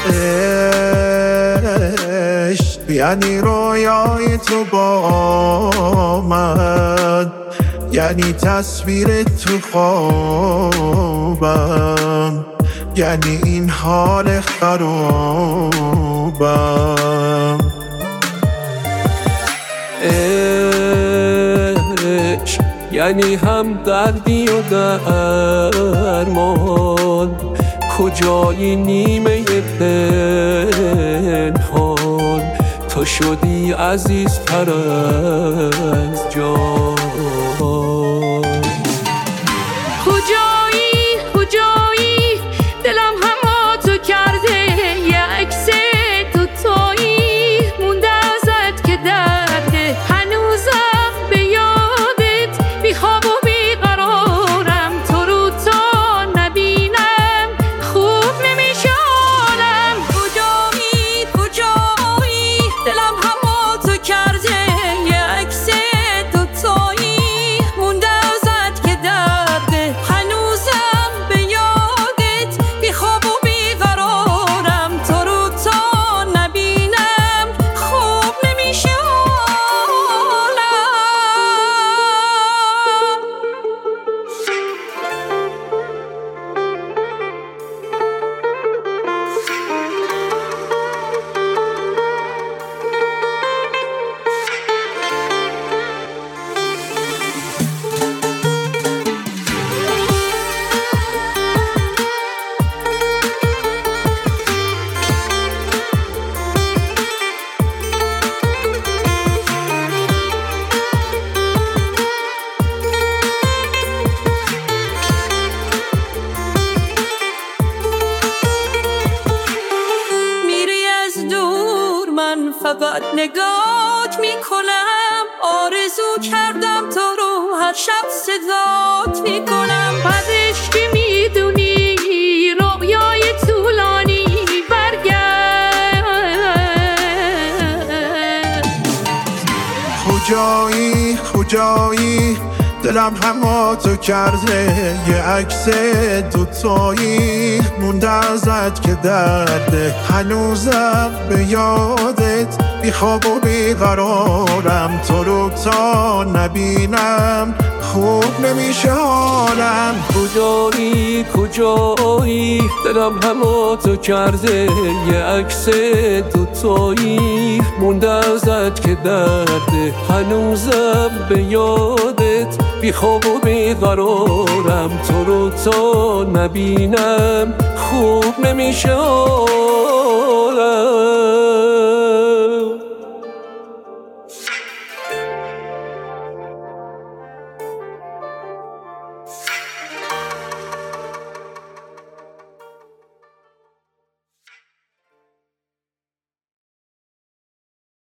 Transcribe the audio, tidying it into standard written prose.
عشق یعنی رویای تو با من، یعنی تصویر تو خوابم، یعنی این حال خرابم. عشق یعنی هم دردی و درمان، کجایی نیمه پنهان، تو شدی عزیزتر از جان. کجایی دلم همه تو کرده، یه عکس دوتایی مونده ازت که درده، هنوزم به یادت بی خواب و بی قرارم، تو رو تا نبینم خوب نمیشه حالم. کجایی دلم همه تو کرده، یه عکس دوتایی مونده ازت که درده، هنوزم به یادت بی خواب و بی قرارم، تو رو تا نبینم خوب نمیشه حالم. میری از دور من فقط نگات میکنم، آرزو کردم تو رو هر شب صدات میکنم. بعدش که میدونی رویای طولانی برگرد. کجایی دلم همه تو کرده، یه عکس دوتایی مونده ازت که درده، هنوزم به یادت بی خواب و بی قرارم، تو رو تا نبینم خوب نمیشه حالم. کجایی دلم همه تو کرده، یه عکس دوتایی مونده ازت که درده، هنوزم به یادت بی خواب و بی قرارم، تو رو تا نبینم خوب نمیشه.